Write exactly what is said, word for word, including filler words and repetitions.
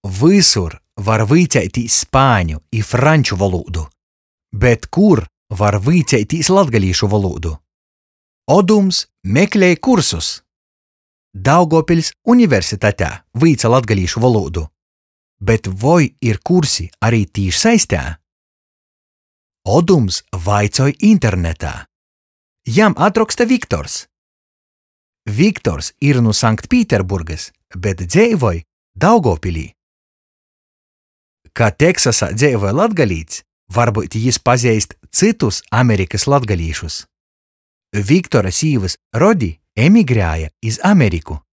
Visur var vīceitīs spāņu i franču volūdu, bet kur var vīceitīs latgalīšu volūdu? Odums meklēja kursus. Daugavpils universitatē vīca latgalīšu volūdu, bet voi ir kursi arī tīšsaistē? Odums vaicoj internetā. Jam atroksta Viktors. Viktors ir nu Sanktpīterburgas, bet dzeivoj Daugavpilī. Ka Teksasā dzeivoj latgalīts, varbūt jis pazeist citus Amerikas latgalīšus. Viktora sīvys Rodi emigrēja iz Ameriku.